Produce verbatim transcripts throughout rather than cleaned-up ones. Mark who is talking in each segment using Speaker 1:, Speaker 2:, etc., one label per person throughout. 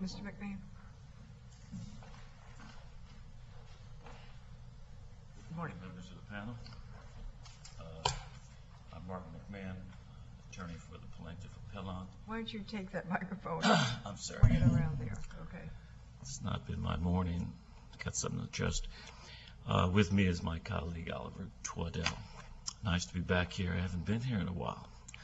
Speaker 1: Mister McMahon.
Speaker 2: Good morning, members of the panel. Uh, I'm Martin McMahon, attorney for the plaintiff appellant.
Speaker 1: Why don't you take that microphone?
Speaker 2: I'm sorry.
Speaker 1: Bring it around there. Okay.
Speaker 2: It's not been my morning. Got something to adjust. Uh, with me is my colleague Oliver Twaddell. Nice to be back here. I haven't been here in a while.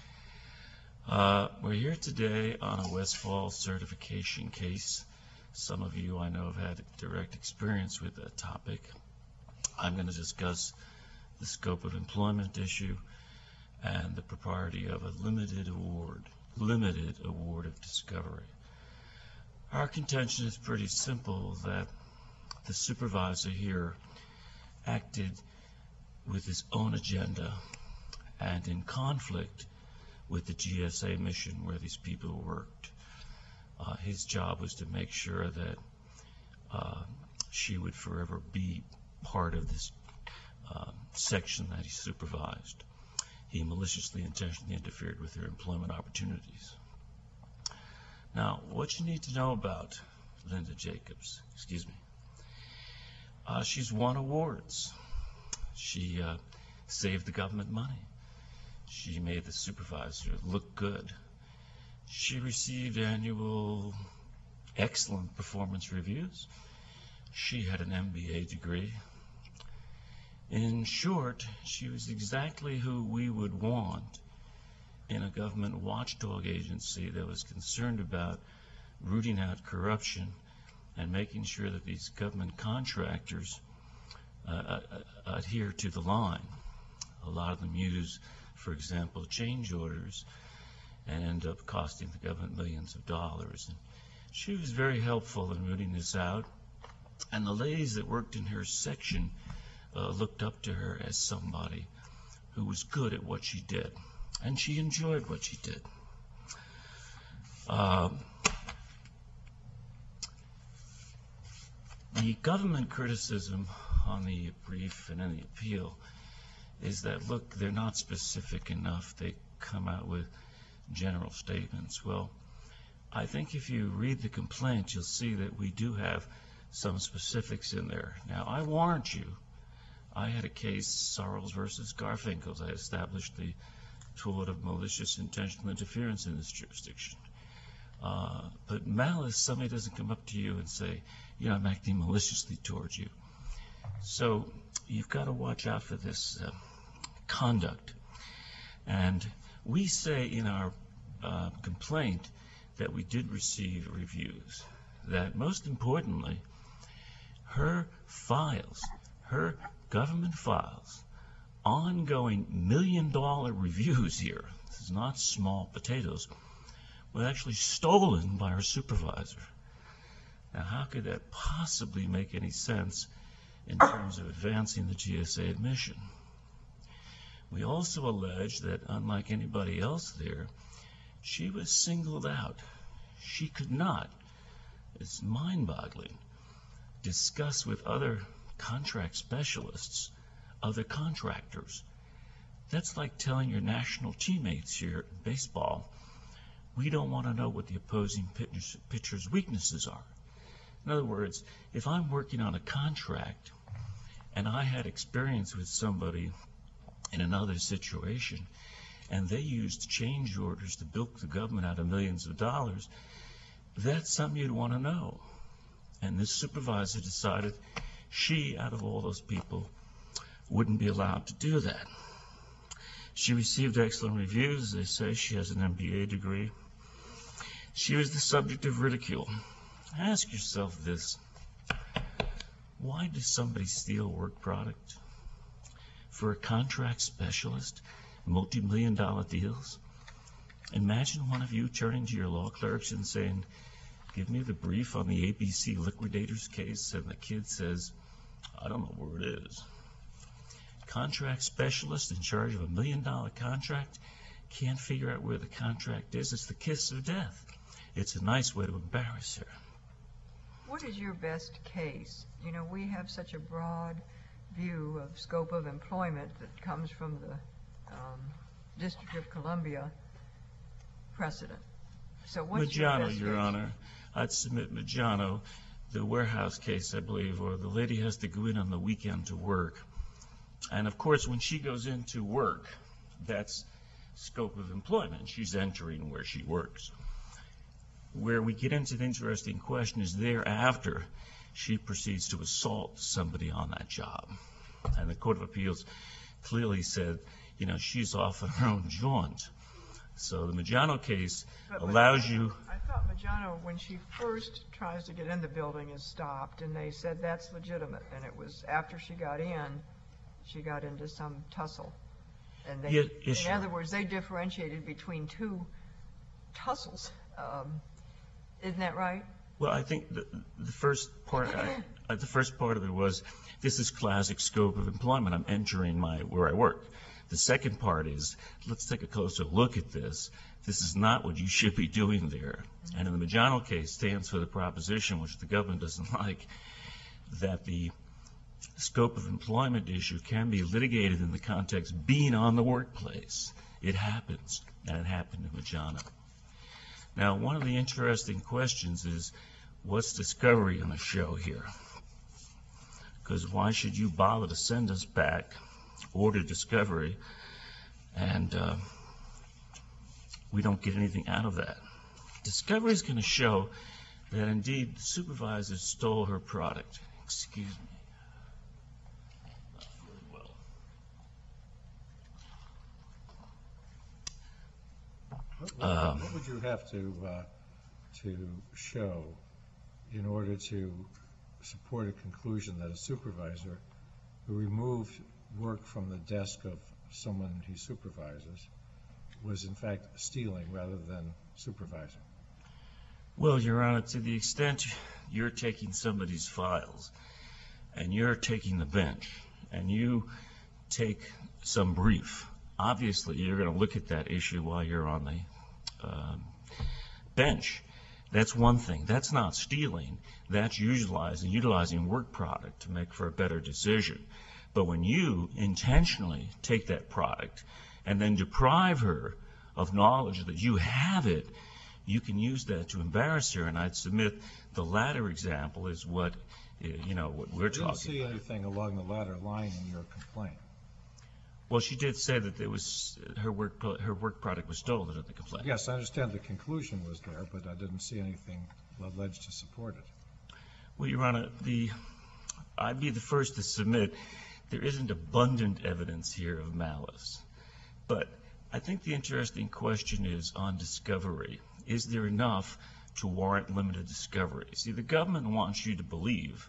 Speaker 2: Uh, we're here today on a Westfall certification case. Some of you I know have had direct experience with that topic. I'm going to discuss the scope of employment issue and the propriety of a limited award, limited award of discovery. Our contention is pretty simple, that the supervisor here acted with his own agenda and in conflict with the G S A mission where these people worked. Uh, his job was to make sure that uh, she would forever be part of this uh, section that he supervised. He maliciously, intentionally interfered with her employment opportunities. Now, what you need to know about Linda Jacobs, excuse me, uh, she's won awards. She uh, saved the government money. She made the supervisor look good. She received annual excellent performance reviews. She had an M B A degree. In short, she was exactly who we would want in a government watchdog agency that was concerned about rooting out corruption and making sure that these government contractors uh, uh, adhere to the line. A lot of them use, for example, change orders and end up costing the government millions of dollars. And she was very helpful in rooting this out, and the ladies that worked in her section uh, looked up to her as somebody who was good at what she did, and she enjoyed what she did. Um, the government criticism on the brief and in the appeal is that, look, they're not specific enough. They come out with general statements. Well, I think if you read the complaint, you'll see that we do have some specifics in there. Now, I warrant you, I had a case, Sorrells versus Garfinkel's. I established the tort of malicious intentional interference in this jurisdiction. Uh, but malice, somebody doesn't come up to you and say, you know, I'm acting maliciously towards you. So you've got to watch out for this uh, conduct. And we say in our uh, complaint that we did receive reviews, that most importantly, her files, her government files, ongoing million dollar reviews here, this is not small potatoes, were actually stolen by her supervisor. Now, how could that possibly make any sense in terms of advancing the G S A admission? We also allege that, unlike anybody else there, she was singled out. She could not, it's mind-boggling, discuss with other contract specialists, other contractors. That's like telling your national teammates here in baseball, we don't want to know what the opposing pitcher's weaknesses are. In other words, if I'm working on a contract and I had experience with somebody in another situation and they used change orders to bilk the government out of millions of dollars, that's something you'd want to know. And this supervisor decided she, out of all those people, wouldn't be allowed to do that. She received excellent reviews. They say she has an M B A degree. She was the subject of ridicule. Ask yourself this: why does somebody steal work product? For a contract specialist, multi-million dollar deals? Imagine one of you turning to your law clerks and saying, give me the brief on the A B C liquidators case, and the kid says, I don't know where it is. Contract specialist in charge of a million dollar contract can't figure out where the contract is. It's the kiss of death. It's a nice way to embarrass her.
Speaker 1: What is your best case? You know, we have such a broad view of scope of employment that comes from the um, District of Columbia precedent. So what's your
Speaker 2: Maggiano,
Speaker 1: best
Speaker 2: Your
Speaker 1: case?
Speaker 2: Honor. I'd submit Maggiano, the warehouse case, I believe, or the lady has to go in on the weekend to work. And, of course, when she goes into work, that's scope of employment. She's entering where she works. Where we get into the interesting question is thereafter, she proceeds to assault somebody on that job. And the Court of Appeals clearly said, you know, she's off on her own jaunt. So the Maggiano case
Speaker 1: But
Speaker 2: allows
Speaker 1: Maggiano-
Speaker 2: you...
Speaker 1: I thought Maggiano, when she first tries to get in the building, is stopped, and they said that's legitimate. And it was after she got in, she got into some tussle. And they,
Speaker 2: Yeah,
Speaker 1: in
Speaker 2: yes, sure.
Speaker 1: other words, they differentiated between two tussles. Um, isn't that right?
Speaker 2: Well, I think the, the first part, I, uh, the first part of it was, this is classic scope of employment. I'm entering my where I work. The second part is, let's take a closer look at this. This is not what you should be doing there. And in the Maggiano case, stands for the proposition, which the government doesn't like, that the scope of employment issue can be litigated in the context being on the workplace. It happens, and it happened in Maggiano. Now, one of the interesting questions is, what's discovery going to show here? Because why should you bother to send us back, order discovery, and uh, we don't get anything out of that? Discovery is going to show that indeed the supervisor stole her product. Excuse me. Not very well.
Speaker 3: What, what,
Speaker 2: Um,
Speaker 3: what would you have to uh, to show in order to support a conclusion that a supervisor who removed work from the desk of someone he supervises was in fact stealing rather than supervising?
Speaker 2: Well, Your Honor, to the extent you're taking somebody's files and you're taking the bench and you take some brief, obviously you're going to look at that issue while you're on the um, bench. That's one thing. That's not stealing. That's utilizing, utilizing work product to make for a better decision. But when you intentionally take that product and then deprive her of knowledge that you have it, you can use that to embarrass her. And I'd submit the latter example is what, uh, you know, what we're
Speaker 3: I didn't
Speaker 2: talking
Speaker 3: see
Speaker 2: about.
Speaker 3: anything along the latter line in your complaint.
Speaker 2: Well, she did say that there was her work pro- her work product was stolen in the complaint.
Speaker 3: Yes, I understand the conclusion was there, but I didn't see anything alleged to support it.
Speaker 2: Well, Your Honor, the I'd be the first to submit there isn't abundant evidence here of malice. But I think the interesting question is on discovery. Is there enough to warrant limited discovery? See, the government wants you to believe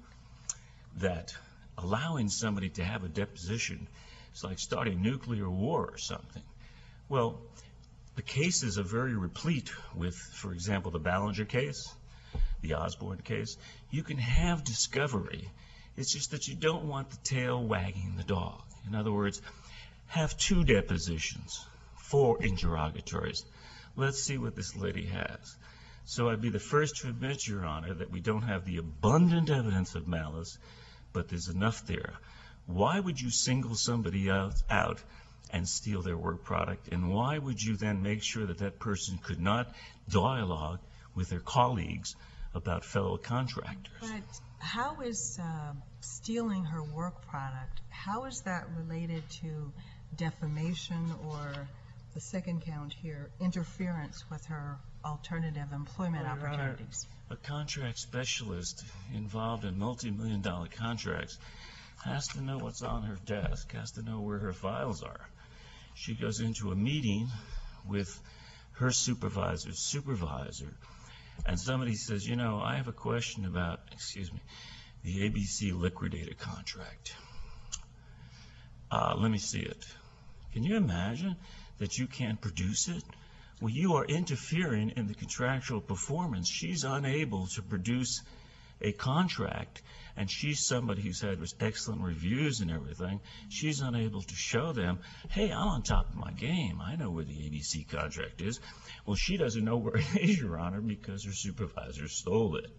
Speaker 2: that allowing somebody to have a deposition is like starting nuclear war or something. Well, the cases are very replete with, for example, the Ballinger case, the Osborne case. You can have discovery. It's just that you don't want the tail wagging the dog. In other words, have two depositions, four interrogatories. Let's see what this lady has. So I'd be the first to admit, Your Honor, that we don't have the abundant evidence of malice, but there's enough there. Why would you single somebody out, out and steal their work product? And why would you then make sure that that person could not dialogue with their colleagues about fellow contractors?
Speaker 4: But how is uh, stealing her work product, how is that related to defamation or the second count here, interference with her alternative employment
Speaker 2: Well, Your Honor,
Speaker 4: opportunities?
Speaker 2: a contract specialist involved in multi-million dollar contracts has to know what's on her desk, has to know where her files are. She goes into a meeting with her supervisor's supervisor, and somebody says, you know, I have a question about, excuse me, the A B C liquidator contract. Uh, let me see it. Can you imagine that you can't produce it? Well, you are interfering in the contractual performance. She's unable to produce a contract, and she's somebody who's had excellent reviews and everything. She's unable to show them, hey, I'm on top of my game. I know where the A B C contract is. Well, she doesn't know where it is, Your Honor, because her supervisor stole it.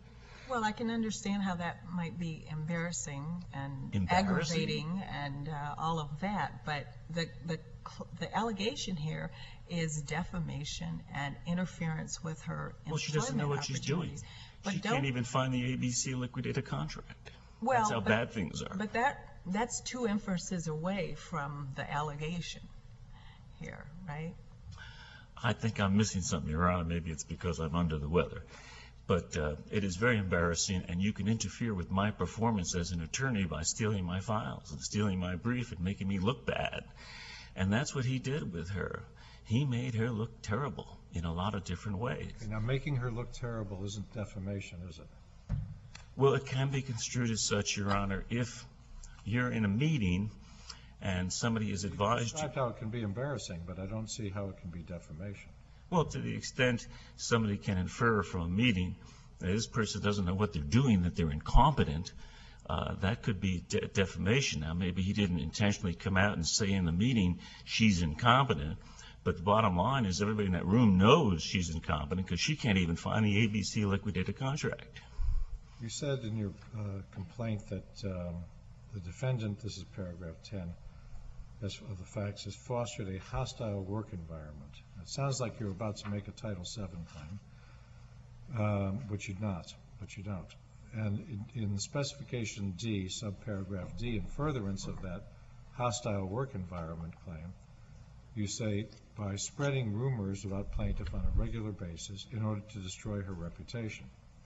Speaker 4: Well, I can understand how that might be embarrassing and
Speaker 2: Embarrassing?
Speaker 4: aggravating and uh, all of that, but the, the, cl- the allegation here is defamation and interference with her employment
Speaker 2: Well, she doesn't know what she's doing.
Speaker 4: opportunities. But
Speaker 2: She
Speaker 4: don't-
Speaker 2: can't even find the A B C liquidator contract.
Speaker 4: Well,
Speaker 2: That's how
Speaker 4: but-
Speaker 2: bad things are.
Speaker 4: But that, that's two inferences away from the allegation here, right?
Speaker 2: I think I'm missing something, Your Honor. Maybe it's because I'm under the weather. But uh, it is very embarrassing, and you can interfere with my performance as an attorney by stealing my files and stealing my brief and making me look bad. And that's what he did with her. He made her look terrible in a lot of different ways.
Speaker 3: Now, making her look terrible isn't defamation, is it?
Speaker 2: Well, it can be construed as such, Your Honor, if you're in a meeting and somebody has advised you.
Speaker 3: Described how it can be embarrassing, but I don't see how it can be defamation.
Speaker 2: Well, to the extent somebody can infer from a meeting that this person doesn't know what they're doing, that they're incompetent, uh, that could be de- defamation. Now, maybe he didn't intentionally come out and say in the meeting she's incompetent, but the bottom line is everybody in that room knows she's incompetent because she can't even find the A B C liquidator contract.
Speaker 3: You said in your uh, complaint that um, the defendant, this is paragraph ten, as of the facts, has fostered a hostile work environment. It sounds like you're about to make a Title seven claim, um, but you're not, but you don't. And in, in specification D, subparagraph D, in furtherance of that hostile work environment claim, you say, by spreading rumors about plaintiff on a regular basis in order to destroy her reputation.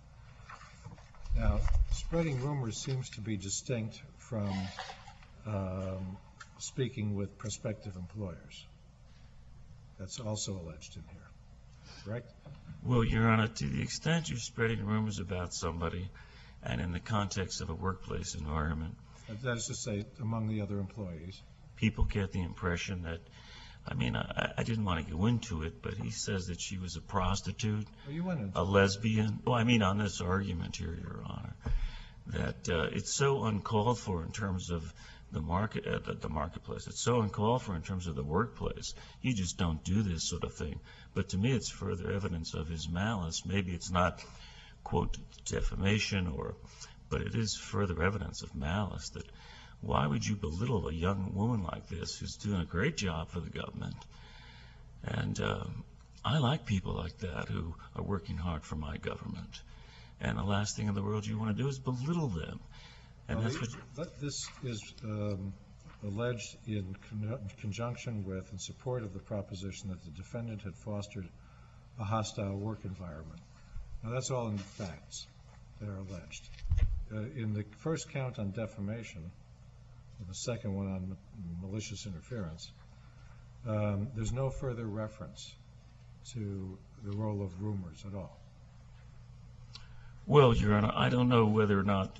Speaker 3: Now, spreading rumors seems to be distinct from um, speaking with prospective employers. That's also alleged in here, correct?
Speaker 2: Well, Your Honor, to the extent you're spreading rumors about somebody and in the context of a workplace environment,
Speaker 3: That is to say, among the other employees.
Speaker 2: people get the impression that, I mean, I, I didn't want to go into it, but he says that she was a prostitute,
Speaker 3: Well, you went into
Speaker 2: a lesbian. Well, I mean, on this argument here, Your Honor, that uh, it's so uncalled for in terms of the market, uh, the, the marketplace. It's so uncalled for in terms of the workplace. You just don't do this sort of thing. But to me, it's further evidence of his malice. Maybe it's not, quote, defamation, or, but it is further evidence of malice. That why would you belittle a young woman like this who's doing a great job for the government? And uh, I like people like that who are working hard for my government. And the last thing in the world you want to do is belittle them. And
Speaker 3: Well,
Speaker 2: that's what.
Speaker 3: that- This is um, alleged in con- conjunction with and support of the proposition that the defendant had fostered a hostile work environment. Now, that's all in the facts that are alleged. Uh, In the first count on defamation, and the second one on malicious interference, um, there's no further reference to the role of rumors at all.
Speaker 2: Well, Your Honor, I don't know whether or not.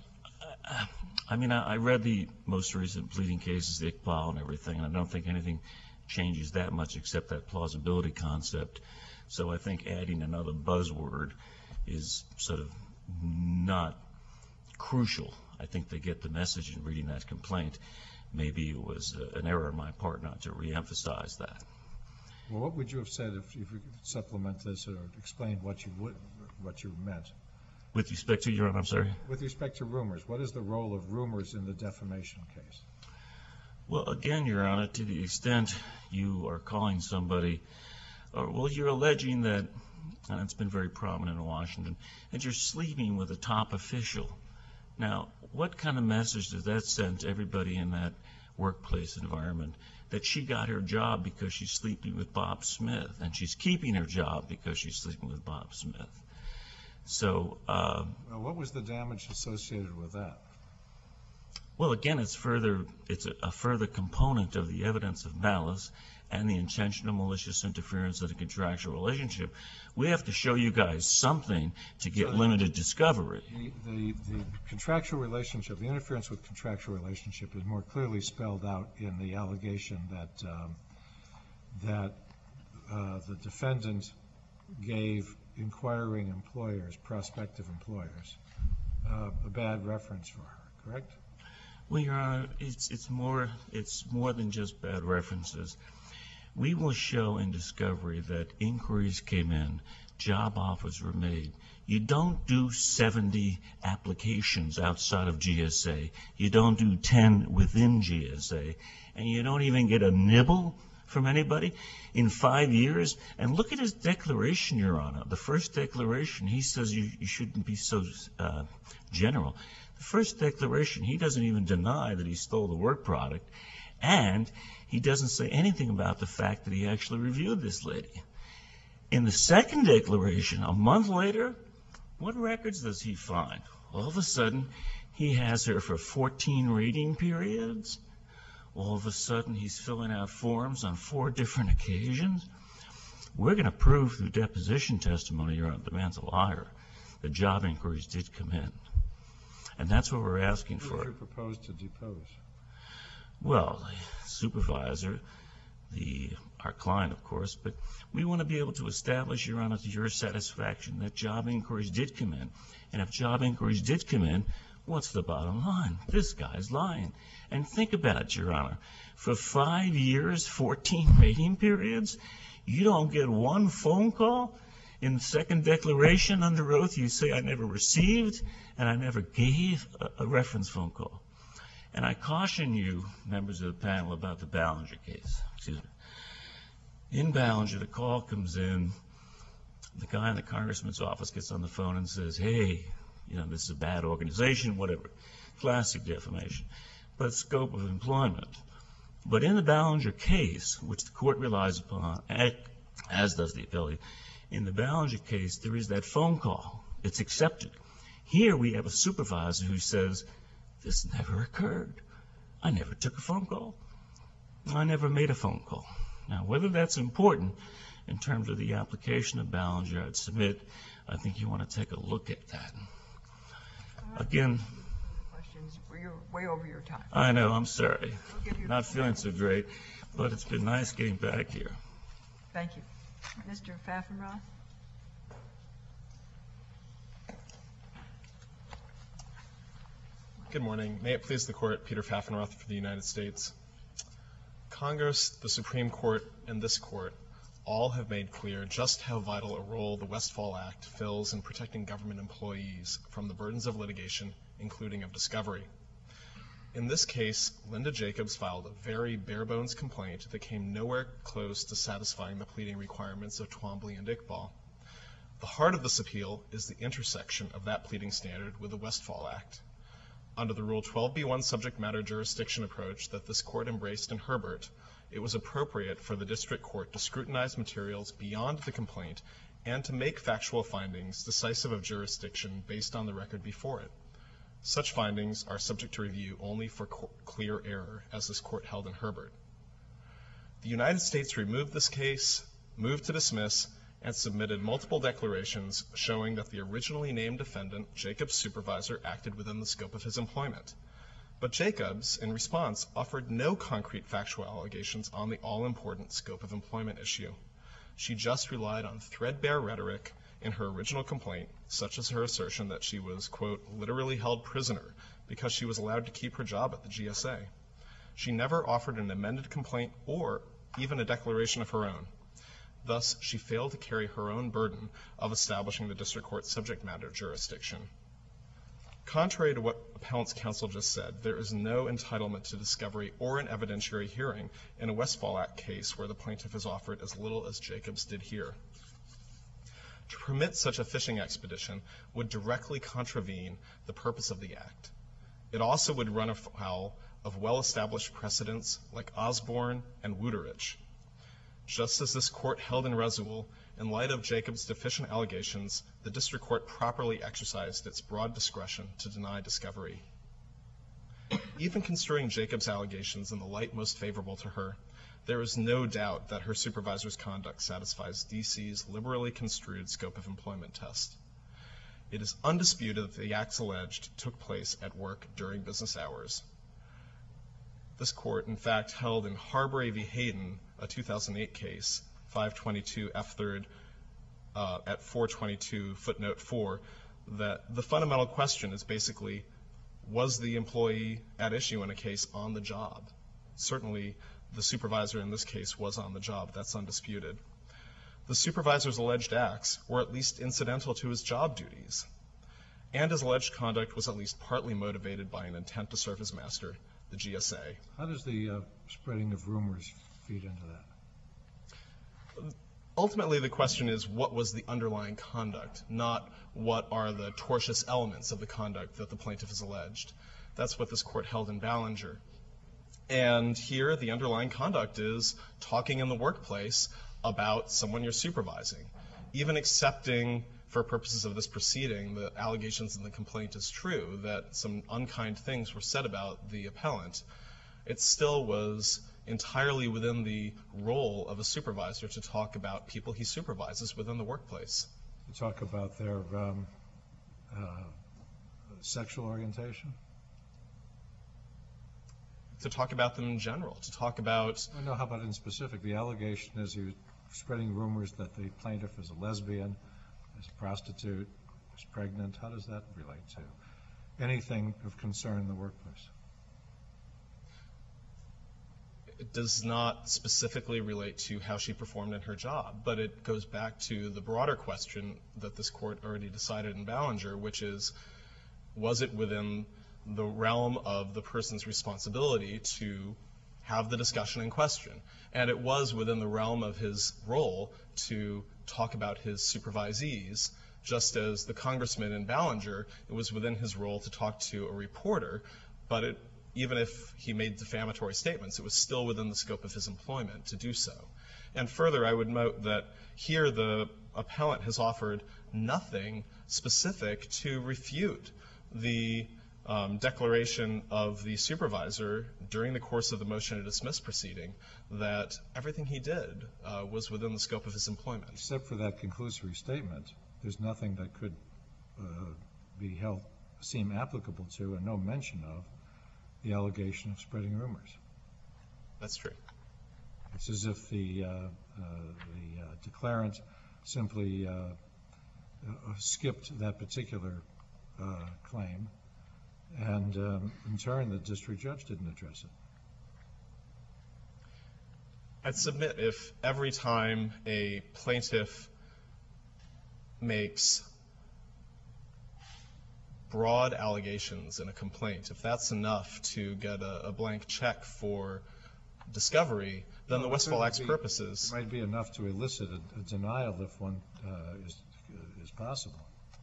Speaker 2: I mean, I, I read the most recent pleading cases, the Iqbal and everything, and I don't think anything changes that much except that plausibility concept. So I think adding another buzzword is sort of not crucial. I think they get the message in reading that complaint. Maybe it was uh, an error on my part not to reemphasize that.
Speaker 3: Well, what would you have said if, if you could supplement this or explain what you would, what you meant?
Speaker 2: With respect to, Your Honor, I'm sorry?
Speaker 3: With respect to rumors, what is the role of rumors in the defamation case?
Speaker 2: Well, again, Your Honor, to the extent you are calling somebody, or, well, you're alleging that, and it's been very prominent in Washington, that you're sleeping with a top official. Now, what kind of message does that send to everybody in that workplace environment? That she got her job because she's sleeping with Bob Smith, and she's keeping her job because she's sleeping with Bob Smith. So, uh,
Speaker 3: Well, what was the damage associated with that?
Speaker 2: well, again, it's further, it's a, a further component of the evidence of malice and the intentional malicious interference in a contractual relationship. We have to show you guys something to get
Speaker 3: So-
Speaker 2: limited discovery.
Speaker 3: The, the, the contractual relationship, the interference with contractual relationship is more clearly spelled out in the allegation that, um, that uh, the defendant gave inquiring employers, prospective employers, uh, a bad reference for her, correct?
Speaker 2: Well, Your Honor, it's, it's more, it's more than just bad references. We will show in discovery that inquiries came in job offers were made. You don't do seventy applications outside of G S A. You don't do ten within G S A. And you don't even get a nibble from anybody in five years. And look at his declaration, Your Honor. The first declaration, he says you, you shouldn't be so uh, general. The first declaration, he doesn't even deny that he stole the work product. And he doesn't say anything about the fact that he actually reviewed this lady. In the second declaration, a month later, what records does he find? All of a sudden, he has her for fourteen rating periods. All of a sudden, he's filling out forms on four different occasions. We're going to prove through deposition testimony, Your Honor, the man's a liar. The job inquiries did come in. And that's what we're asking
Speaker 3: Who
Speaker 2: for.
Speaker 3: did you propose to depose?
Speaker 2: Well, the supervisor, the our client, of course, but we want to be able to establish, Your Honor, to your satisfaction that job inquiries did come in. And if job inquiries did come in, what's the bottom line? This guy's lying. And think about it, Your Honor. For five years, fourteen rating periods, you don't get one phone call. In the second declaration under oath, you say, I never received and I never gave a, a reference phone call. And I caution you, members of the panel, about the Ballinger case. Excuse me. In Ballinger, the call comes in. The guy in the congressman's office gets on the phone and says, hey, you know, this is a bad organization, whatever. Classic defamation. But scope of employment. But in the Ballinger case, which the court relies upon, as does the appellee, in the Ballinger case, there is that phone call. It's accepted. Here we have a supervisor who says, this never occurred. I never took a phone call. I never made a phone call. Now, whether that's important in terms of the application of Ballinger, I'd submit, I think you want to take a look at that. Again,
Speaker 1: Questions? You're way over your time.
Speaker 2: I know, I'm sorry.
Speaker 1: We'll give you-
Speaker 2: Not feeling so great, but it's been nice getting back here.
Speaker 1: Thank you. Mister Pfaffenroth?
Speaker 5: Good morning. May it please the Court, Peter Pfaffenroth for the United States. Congress, the Supreme Court, and this Court all have made clear just how vital a role the Westfall Act fills in protecting government employees from the burdens of litigation, including of discovery. In this case, Linda Jacobs filed a very bare-bones complaint that came nowhere close to satisfying the pleading requirements of Twombly and Iqbal. The heart of this appeal is the intersection of that pleading standard with the Westfall Act. Under the Rule twelve B one subject matter jurisdiction approach that this Court embraced in Herbert, it was appropriate for the District Court to scrutinize materials beyond the complaint and to make factual findings decisive of jurisdiction based on the record before it. Such findings are subject to review only for co- clear error, as this Court held in Herbert. The United States removed this case, moved to dismiss, and submitted multiple declarations showing that the originally named defendant, Jacobs' supervisor, acted within the scope of his employment. But Jacobs, in response, offered no concrete factual allegations on the all-important scope of employment issue. She just relied on threadbare rhetoric in her original complaint, such as her assertion that she was, quote, literally held prisoner because she was allowed to keep her job at the G S A. She never offered an amended complaint or even a declaration of her own. Thus, she failed to carry her own burden of establishing the District Court's subject matter jurisdiction. Contrary to what Appellant's counsel just said, there is no entitlement to discovery or an evidentiary hearing in a Westfall Act case where the plaintiff has offered as little as Jacobs did here. To permit such a fishing expedition would directly contravene the purpose of the Act. It also would run afoul of well-established precedents like Osborne and Wuterich. Just as this Court held in Resuel, in light of Jacobs' deficient allegations, the District Court properly exercised its broad discretion to deny discovery. Even construing Jacobs' allegations in the light most favorable to her, there is no doubt that her supervisor's conduct satisfies D C's liberally construed scope of employment test. It is undisputed that the acts alleged took place at work during business hours. This Court, in fact, held in Harbury v. Hayden, a two thousand eight case, five twenty-two F third uh, at four twenty-two footnote four, that the fundamental question is basically, was the employee at issue in a case on the job? Certainly, the supervisor in this case was on the job. That's undisputed. The supervisor's alleged acts were at least incidental to his job duties, and his alleged conduct was at least partly motivated by an intent to serve his master, the G S A.
Speaker 3: How does the uh, spreading of rumors feed into that?
Speaker 5: Ultimately, the question is, what was the underlying conduct, not what are the tortious elements of the conduct that the plaintiff has alleged. That's what this court held in Ballinger. And here, the underlying conduct is talking in the workplace about someone you're supervising. Even accepting, for purposes of this proceeding, the allegations in the complaint is true, that some unkind things were said about the appellant, it still was entirely within the role of a supervisor to talk about people he supervises within the workplace.
Speaker 3: To talk about their um, uh, sexual orientation?
Speaker 5: To talk about them in general, to talk about...
Speaker 3: I know, how about in specific? The allegation is he was spreading rumors that the plaintiff is a lesbian, is a prostitute, is pregnant. How does that relate to anything of concern in the workplace?
Speaker 5: It does not specifically relate to how she performed in her job, but it goes back to the broader question that this court already decided in Ballinger, which is, was it within the realm of the person's responsibility to have the discussion in question? And it was within the realm of his role to talk about his supervisees, just as the congressman in Ballinger, it was within his role to talk to a reporter, but it even if he made defamatory statements, it was still within the scope of his employment to do so. And further, I would note that here the appellant has offered nothing specific to refute the um, declaration of the supervisor during the course of the motion to dismiss proceeding that everything he did uh, was within the scope of his employment.
Speaker 3: Except for that conclusory statement, there's nothing that could uh, be held, seem applicable to, and no mention of the allegation of spreading rumors.
Speaker 5: That's true.
Speaker 3: It's as if the, uh, uh, the uh, declarant simply uh, uh, skipped that particular uh, claim, and um, in turn the district judge didn't address it.
Speaker 5: I'd submit if every time a plaintiff makes broad allegations in a complaint, if that's enough to get a, a blank check for discovery, then
Speaker 3: Well,
Speaker 5: the Westfall
Speaker 3: it
Speaker 5: Act's
Speaker 3: be-
Speaker 5: purposes.
Speaker 3: It might be enough to elicit a, a denial if one uh, is, is possible.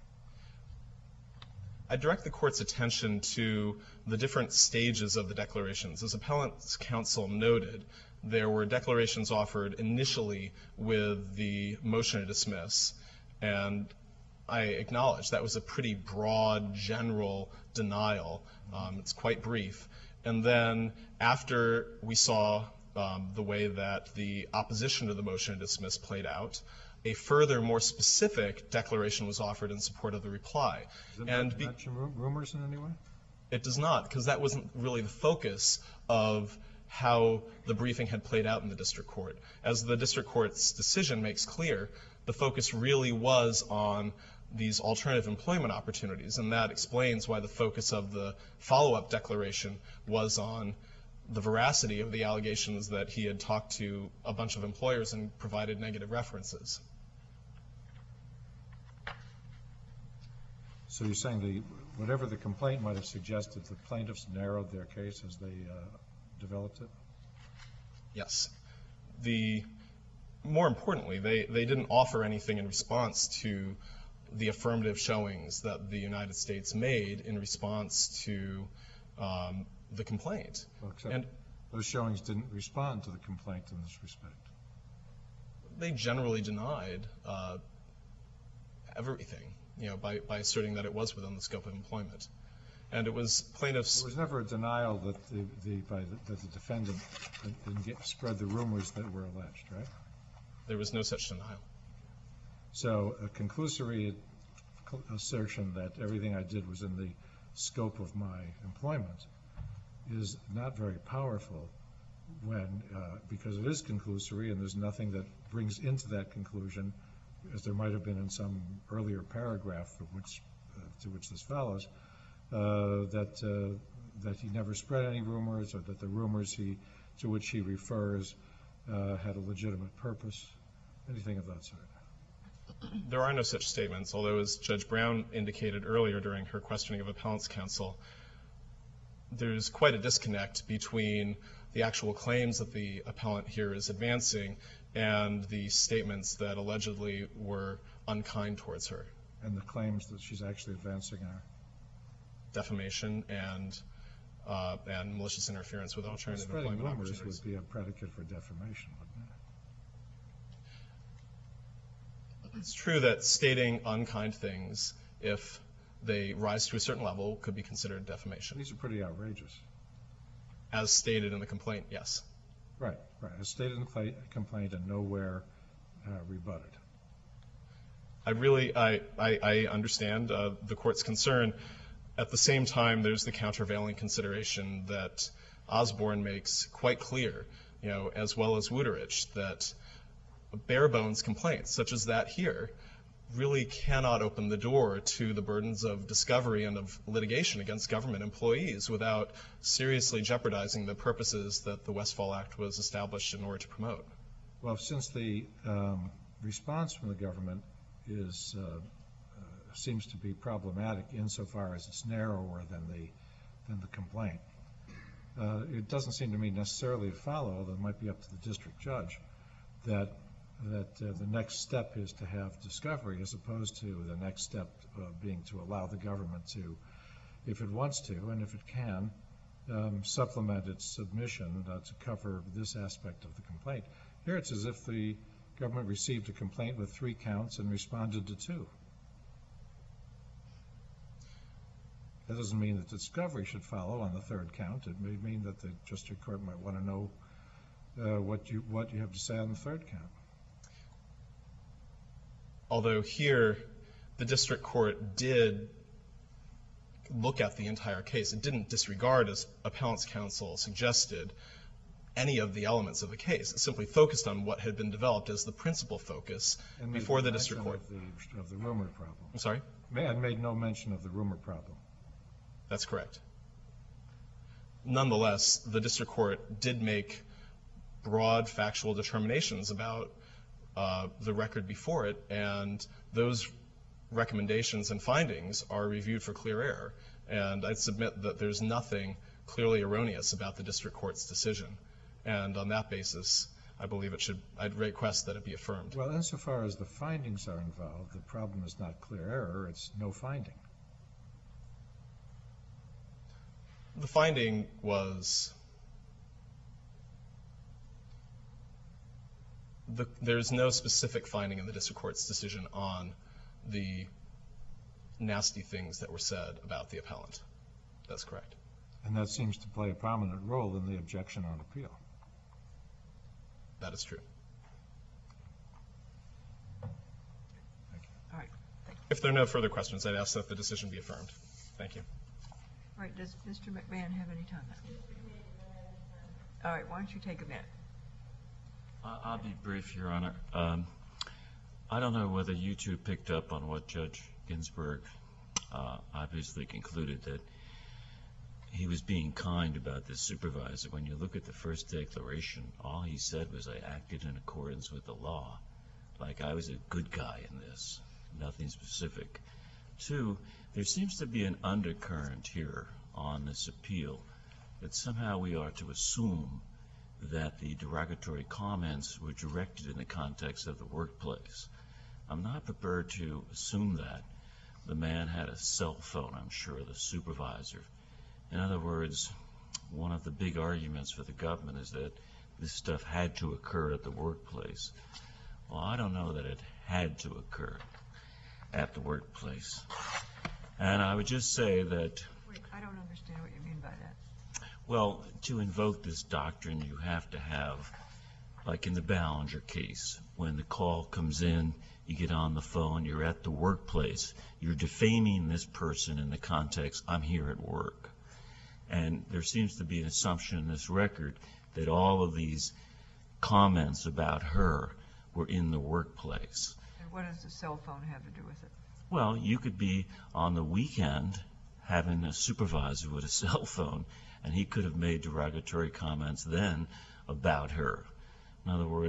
Speaker 5: I direct the court's attention to the different stages of the declarations. As appellant's counsel noted, there were declarations offered initially with the motion to dismiss, and I acknowledge that was a pretty broad, general denial. Um, it's quite brief. And then after we saw um, the way that the opposition to the motion to dismiss played out, a further, more specific declaration was offered in support of the reply.
Speaker 3: Does it
Speaker 5: And
Speaker 3: not
Speaker 5: be-
Speaker 3: mention ru- rumors in any way?
Speaker 5: It does not, because that wasn't really the focus of how the briefing had played out in the district court. As the district court's decision makes clear, the focus really was on these alternative employment opportunities, and that explains why the focus of the follow-up declaration was on the veracity of the allegations that he had talked to a bunch of employers and provided negative references.
Speaker 3: So you're saying the, whatever the complaint might have suggested, the plaintiffs narrowed their case as they uh, developed it?
Speaker 5: Yes. The, more importantly, they, they didn't offer anything in response to the affirmative showings that the United States made in response to um, the complaint.
Speaker 3: Well, except
Speaker 5: And
Speaker 3: those showings didn't respond to the complaint in this respect.
Speaker 5: they generally denied uh, everything, you know, by, by asserting that it was within the scope of employment. And it was plaintiffs.
Speaker 3: There was never a denial that the, the, by the, that the defendant didn't get, spread the rumors that were alleged, right?
Speaker 5: There was no such denial.
Speaker 3: So a conclusory assertion that everything I did was in the scope of my employment is not very powerful when, uh, because it is conclusory and there's nothing that brings into that conclusion, as there might have been in some earlier paragraph of which, uh, to which this follows, uh, that uh, that he never spread any rumors, or that the rumors he to which he refers uh, had a legitimate purpose, anything of that sort?
Speaker 5: There are no such statements, although as Judge Brown indicated earlier during her questioning of appellant's counsel, there's quite a disconnect between the actual claims that the appellant here is advancing and the statements that allegedly were unkind towards her.
Speaker 3: And the claims that she's actually advancing are?
Speaker 5: Defamation and uh, and malicious interference with alternative
Speaker 3: Spreading
Speaker 5: employment
Speaker 3: rumors
Speaker 5: opportunities.
Speaker 3: would be a predicate for defamation, wouldn't it?
Speaker 5: It's true that stating unkind things, if they rise to a certain level, could be considered defamation.
Speaker 3: These are pretty outrageous.
Speaker 5: As stated in the complaint, yes.
Speaker 3: Right, right. As stated in the cla- complaint and nowhere uh, rebutted.
Speaker 5: I really, I, I, I understand uh, the court's concern. At the same time, there's the countervailing consideration that Osborne makes quite clear, you know, as well as Wuterich, that bare bones complaints, such as that here, really cannot open the door to the burdens of discovery and of litigation against government employees without seriously jeopardizing the purposes that the Westfall Act was established in order to promote.
Speaker 3: Well, since the um, response from the government is uh, uh, seems to be problematic insofar as it's narrower than the than the complaint, uh, it doesn't seem to me necessarily to follow, although it might be up to the district judge, that that uh, the next step is to have discovery as opposed to the next step uh, being to allow the government to, if it wants to and if it can, um, supplement its submission uh, to cover this aspect of the complaint. Here it's as if the government received a complaint with three counts and responded to two. That doesn't mean that discovery should follow on the third count. It may mean that the district court might want to know uh, what you what you have to say on the third count.
Speaker 5: Although here, the district court did look at the entire case. It didn't disregard, as appellant's counsel suggested, any of the elements of the case. It simply focused on what had been developed as the principal focus
Speaker 3: And
Speaker 5: before
Speaker 3: made
Speaker 5: the
Speaker 3: no
Speaker 5: district court.
Speaker 3: mention Of the, of the rumor problem.
Speaker 5: I'm sorry?
Speaker 3: And made no mention of the rumor problem.
Speaker 5: That's correct. Nonetheless, the district court did make broad factual determinations about uh, the record before it, and those recommendations and findings are reviewed for clear error. And I'd submit that there's nothing clearly erroneous about the district court's decision. And on that basis, I believe it should, I'd request that it be affirmed.
Speaker 3: Well, insofar as the findings are involved, the problem is not clear error, it's no finding.
Speaker 5: The finding was the, there's no specific finding in the district court's decision on the nasty things that were said about the appellant. That's correct.
Speaker 3: And that seems to play a prominent role in the objection on appeal.
Speaker 5: That is true.
Speaker 1: All right. Thank you.
Speaker 5: If there are no further questions, I'd ask that the decision be affirmed. Thank you.
Speaker 1: All right, does Mister McMahon have any time left? All right, why don't you take a minute?
Speaker 2: I- I'll be brief, Your Honor. Um, I don't know whether you two picked up on what Judge Ginsburg uh, obviously concluded, that he was being kind about this supervisor. When you look at the first declaration, all he said was, I acted in accordance with the law, like I was a good guy in this, nothing specific. Two, there seems to be an undercurrent here on this appeal that somehow we are to assume that the derogatory comments were directed in the context of the workplace. I'm not prepared to assume that. The man had a cell phone, I'm sure, the supervisor. In other words, one of the big arguments for the government is that this stuff had to occur at the workplace. Well, I don't know that it had to occur at the workplace. And I would just say that,
Speaker 1: Wait, I don't understand what you mean by that.
Speaker 2: well, to invoke this doctrine, you have to have, like in the Ballinger case, when the call comes in, you get on the phone, you're at the workplace, you're defaming this person in the context, I'm here at work. And there seems to be an assumption in this record that all of these comments about her were in the workplace.
Speaker 1: And what does the cell phone have to do with it?
Speaker 2: Well, you could be on the weekend having a supervisor with a cell phone, and he could have made derogatory comments then about her. In other words,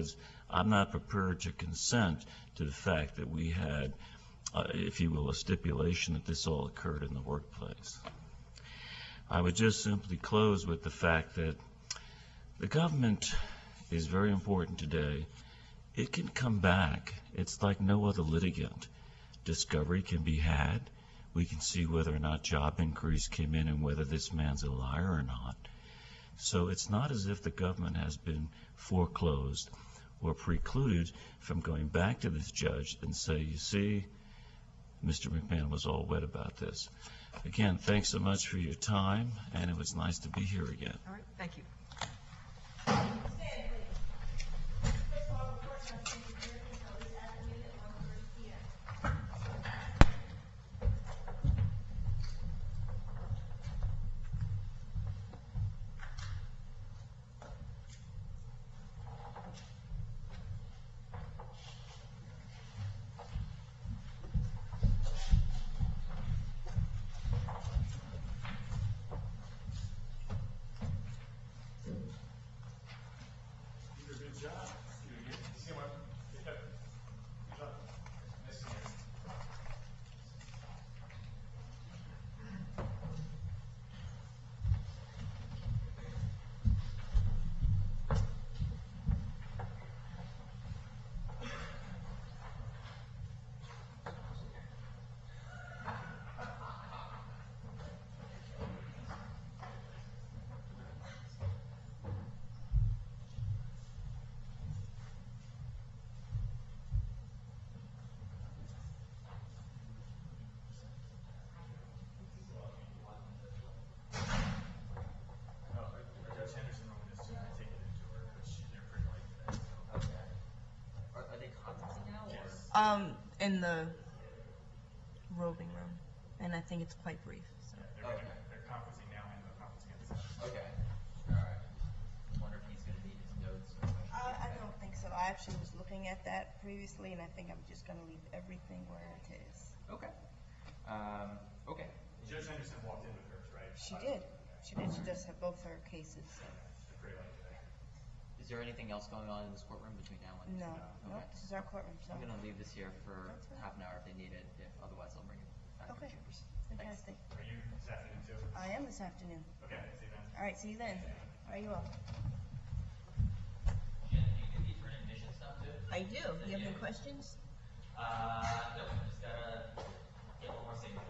Speaker 2: I'm not prepared to consent to the fact that we had, uh, if you will, a stipulation that this all occurred in the workplace. I would just simply close with the fact that the government is very important today. It can come back. It's like no other litigant. Discovery can be had. We can see whether or not job increase came in and whether this man's a liar or not. So it's not as if the government has been foreclosed or precluded from going back to this judge and say, you see, Mister McMahon was all wet about this. Again, thanks so much for your time, and it was nice to be here again.
Speaker 1: All right, thank you.
Speaker 6: Um, in the roving room, and I think it's quite brief. So.
Speaker 7: Okay. They're conferencing now and the conference again. Okay. All right. Wonder if he's going to need his notes.
Speaker 6: Uh, I don't think so. I actually was looking at that previously, and I think I'm just going to leave everything where it is.
Speaker 7: Okay. Um, okay.
Speaker 8: Judge Henderson walked in with hers, right?
Speaker 6: She did. She did. She does have both her cases. So.
Speaker 7: Is there anything else going on in this courtroom between now and?
Speaker 6: No.
Speaker 7: Okay.
Speaker 6: No. This is our courtroom. So.
Speaker 7: I'm going to leave this here for
Speaker 6: Right.
Speaker 7: half an hour if they need it. If otherwise, I'll bring it back
Speaker 6: Okay.
Speaker 7: to chambers.
Speaker 6: Fantastic.
Speaker 8: Are you this afternoon too?
Speaker 6: I am this afternoon.
Speaker 8: Okay, see you then.
Speaker 6: All right. See you then. All right. You all.
Speaker 7: Jen, do you do these written admission stuff too?
Speaker 6: I do. You have any questions?
Speaker 7: Uh, no. Just gotta get one more signature.